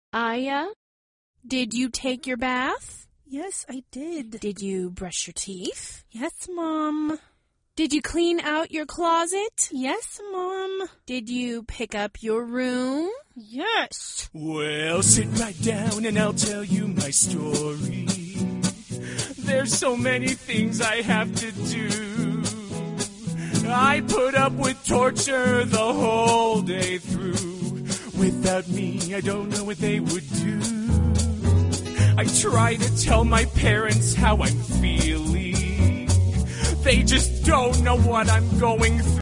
Aya, did you take your bath? Yes, I did. Did you brush your teeth? Yes, Mom. Did you clean out your closet? Yes, Mom. Did you pick up your room? Yes. Well, sit right down and I'll tell you my story. There's so many things I have to do. I put up with torture the whole day through. Without me, I don't know what they would do. I try to tell my parents how I'm feeling. They just don't know what I'm going through.